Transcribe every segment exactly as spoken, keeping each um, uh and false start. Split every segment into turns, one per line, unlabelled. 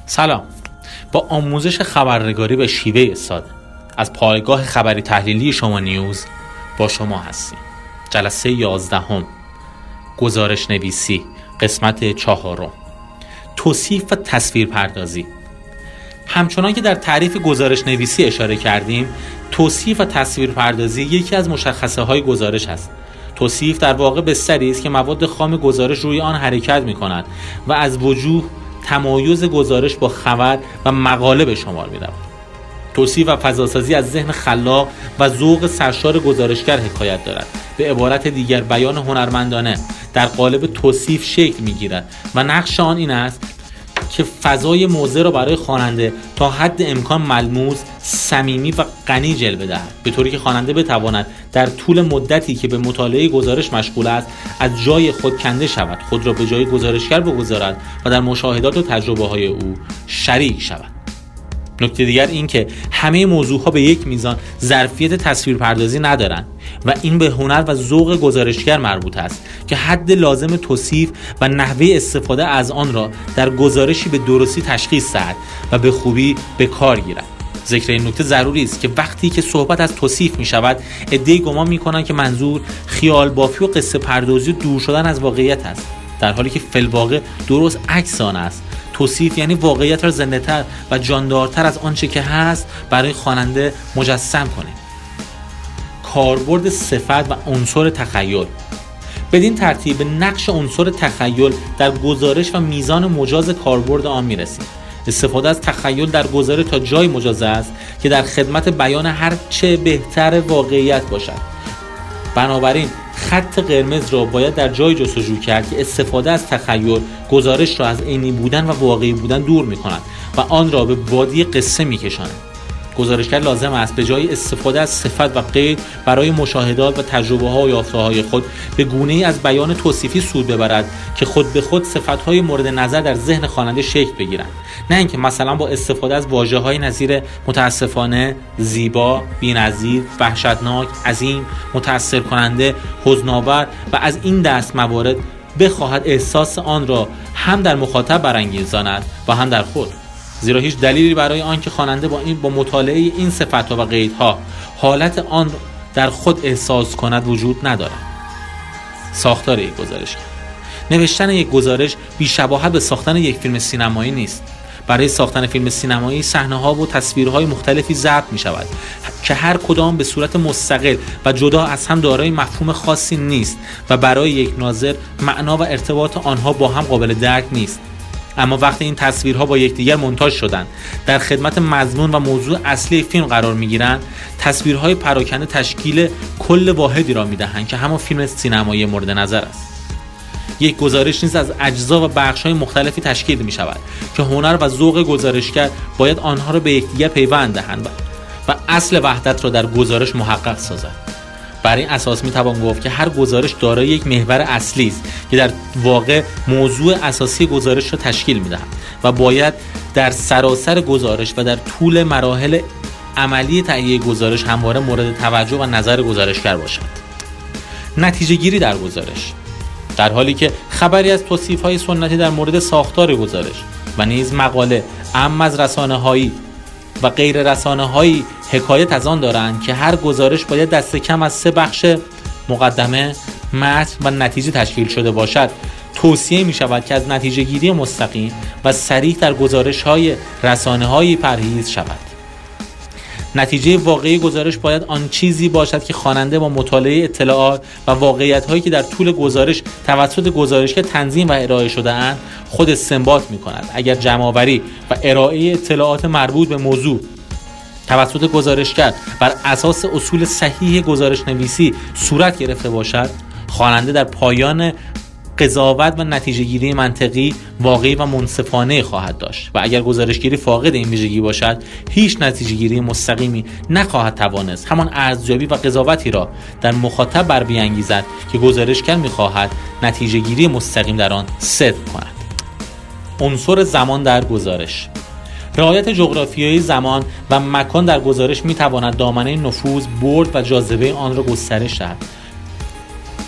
سلام. با آموزش خبرنگاری به شیوه ساده از پایگاه خبری تحلیلی شما نیوز با شما هستیم. جلسه یازدهم، گزارش نویسی، قسمت چهارم، توصیف و تصویر پردازی. همچنان که در تعریف گزارش نویسی اشاره کردیم، توصیف و تصویر پردازی یکی از مشخصه های گزارش است. توصیف در واقع بستری است که مواد خام گزارش روی آن حرکت می کند و از وجوه تمایز گزارش با خبر و مقاله به شمار می رود. توصیف و فضاسازی از ذهن خلاق و ذوق سرشار گزارشگر حکایت دارد. به عبارت دیگر، بیان هنرمندانه در قالب توصیف شکل می گیرد و نقش آن این است که فضای موضوع را برای خواننده تا حد امکان ملموس، صمیمی و غنی جلوه دهد، به طوری که خواننده بتواند در طول مدتی که به مطالعه گزارش مشغول است از جای خود کنده شود، خود را به جای گزارشگر بگذارد و در مشاهدات و تجربه های او شریک شود. نکته دیگر این که همه موضوعها به یک میزان ظرفیت تصویر پردازی ندارند و این به هنر و ذوق گزارشگر مربوط است که حد لازم توصیف و نحوه استفاده از آن را در گزارشی به درستی تشخیص دهد و به خوبی به کار گیرد. ذکر این نکته ضروری است که وقتی که صحبت از توصیف می شود، عده‌ای گمان می کنند که منظور خیال بافی و قصه پردازی و دور شدن از واقعیت است، در حالی که فی الواقع درست عکس آن است. توصیف یعنی واقعیت را زنده‌تر و جاندارتر از آنچه که هست برای خواننده مجسم کنیم. کاربرد صفت و عنصر تخیل. بدین ترتیب نقش عنصر تخیل در گزارش و میزان مجاز کاربرد آن می‌رسیم. استفاده از تخیل در گزارش تا جای مجاز است که در خدمت بیان هر چه بهتر واقعیت باشد. بنابراین خط قرمز را باید در جای جستجو کرد که استفاده از تخیل گزارش را از عینی بودن و واقعی بودن دور می‌کند و آن را به وادی قصه می‌کشاند. گزارشگر لازم است به جای استفاده از صفت و قید برای مشاهدات و تجربه‌ها و یافته‌های خود به گونه‌ای از بیان توصیفی سود ببرد که خود به خود صفت‌های مورد نظر در ذهن خواننده شکل بگیرند، نه اینکه مثلا با استفاده از واژه‌های نظیر متاسفانه، زیبا، بی‌نظیر، وحشتناک، عظیم، متأثر کننده، حزن‌آور و از این دست موارد بخواهد احساس آن را هم در مخاطب برانگیزاند و هم در خود. زیرا هیچ دلیلی برای آن که خواننده با این با مطالعه این صفت‌ها و قیدها حالت آن در خود احساس کند وجود ندارد. ساختار یک گزارش. نوشتن یک گزارش بی‌شباهت به ساختن یک فیلم سینمایی نیست. برای ساختن فیلم سینمایی صحنه‌ها و تصویرهای مختلفی ضبط می‌شود که هر کدام به صورت مستقل و جدا از هم دارای مفهوم خاصی نیست و برای یک ناظر معنا و ارتباط آنها با هم قابل درک نیست. اما وقتی این تصویرها با یکدیگر مونتاژ شدند، در خدمت مضمون و موضوع اصلی فیلم قرار می‌گیرند، تصویرهای پراکنده تشکیل کل واحدی را می‌دهند که همان فیلم سینمایی مورد نظر است. یک گزارش نیز از اجزا و بخش‌های مختلفی تشکیل می‌شود که هنر و ذوق گزارشگر باید آنها را به یکدیگر پیوند دهند و اصل وحدت را در گزارش محقق سازند. بر این اساس میتوان گفت که هر گزارش دارای یک محور اصلی است که در واقع موضوع اساسی گزارش را تشکیل می‌دهد و باید در سراسر گزارش و در طول مراحل عملی تهیه گزارش همواره مورد توجه و نظر گزارشگر باشد. نتیجه گیری در گزارش. در حالی که خبری از توصیف‌های سنتی در مورد ساختار گزارش و نیز مقاله اما از رسانه‌هایی و غیر رسانه‌هایی حکایت از آن دارند که هر گزارش باید دست کم از سه بخش مقدمه، متن و نتیجه تشکیل شده باشد، توصیه می شود که از نتیجه گیری مستقیم و صریح در گزارش‌های رسانه‌هایی پرهیز شود. نتیجه واقعی گزارش باید آن چیزی باشد که خواننده با مطالعه اطلاعات و واقعیت‌هایی که در طول گزارش توسط گزارشگر تنظیم و ارائه شده اند خود استنباط می‌کند. اگر جمع‌آوری و ارائه اطلاعات مربوط به موضوع توسط گزارشگر بر اساس اصول صحیح گزارش نویسی صورت گرفته باشد، خواننده در پایان قضاوت و نتیجه گیری منطقی، واقعی و منصفانه خواهد داشت و اگر گزارشگیری فاقد این ویژگی باشد، هیچ نتیجه گیری مستقیمی نخواهد توانست همان ارزیابی و قضاوتی را در مخاطب بر بیانگیزد که گزارشگر می‌خواهد نتیجه گیری مستقیم در آن صدق کند. عنصر زمان در گزارش. رعایت جغرافیایی زمان و مکان در گزارش می‌تواند دامنه نفوذ، برد و جاذبه آن را گسترش دهد.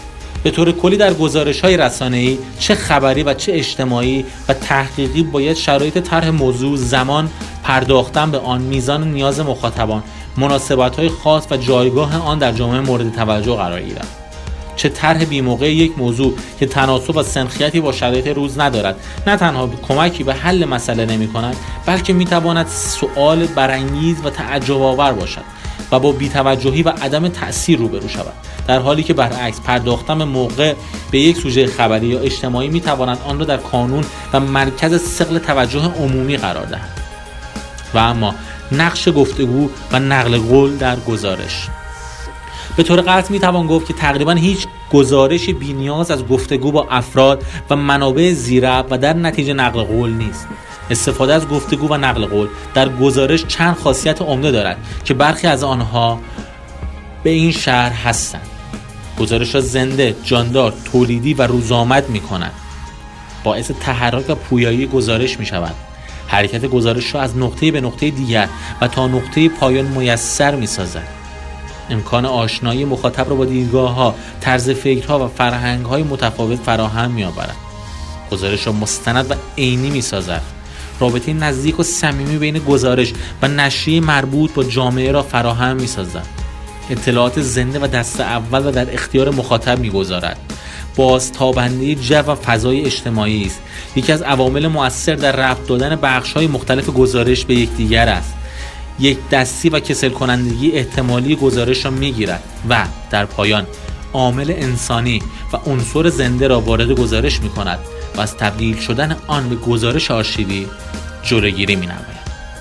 به طور کلی در گزارش‌های رسانه‌ای چه خبری و چه اجتماعی و تحقیقی باید شرایط طرح موضوع، زمان پرداختن به آن، میزان نیاز مخاطبان، مناسبت‌های خاص و جایگاه آن در جامعه مورد توجه قرار گیرد. چه طرح بی‌موقع یک موضوع که تناسب و سنخیتی با شرایط روز ندارد، نه تنها کمکی به حل مسئله نمی‌کند، بلکه می‌تواند سؤال برانگیز و تعجب‌آور باشد و با بی‌توجهی و عدم تأثیر روبرو شود، در حالی که برعکس پرداختن به موقع به یک سوژه خبری یا اجتماعی می‌تواند آن را در کانون و مرکز ثقل توجه عمومی قرار دهد. و اما نقش گفتگو و نقل قول در گزارش. به طور قطع میتوان گفت که تقریبا هیچ گزارشی بی‌نیاز از گفتگو با افراد و منابع زیرربط و در نتیجه نقل قول نیست. استفاده از گفتگو و نقل قول در گزارش چند خاصیت عمده دارد که برخی از آنها به این شرح هستند: گزارش را زنده، جاندار، تولیدی و روزآمد می‌کند. باعث تحرک و پویایی گزارش می‌شود. حرکت گزارش را از نقطه به نقطه دیگر و تا نقطه پایان میسر می‌سازد. امکان آشنایی مخاطب را با دیدگاه‌ها، طرز فکرها و فرهنگ‌های متفاوت فراهم می‌آورد. گزارش را مستند و عینی می‌سازد. رابطه نزدیک و صمیمی بین گزارش و نشریه مربوط با جامعه را فراهم می‌سازد. اطلاعات زنده و دست اول و در اختیار مخاطب می‌گذارد. بازتابنده جو و فضای اجتماعی است. یکی از عوامل مؤثر در ربط دادن بخش‌های مختلف گزارش به یکدیگر است. یک دستی و کسل کنندگی احتمالی گزارش را می‌گیرد و در پایان عامل انسانی و عنصر زنده را وارد گزارش می‌کند و از تبدیل شدن آن به گزارش آرشیوی جلوگیری می‌نماید.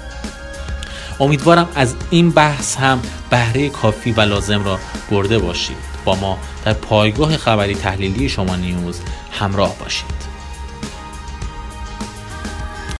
امیدوارم از این بحث هم بهره کافی و لازم را برده باشید. با ما در پایگاه خبری تحلیلی شما نیوز همراه باشید.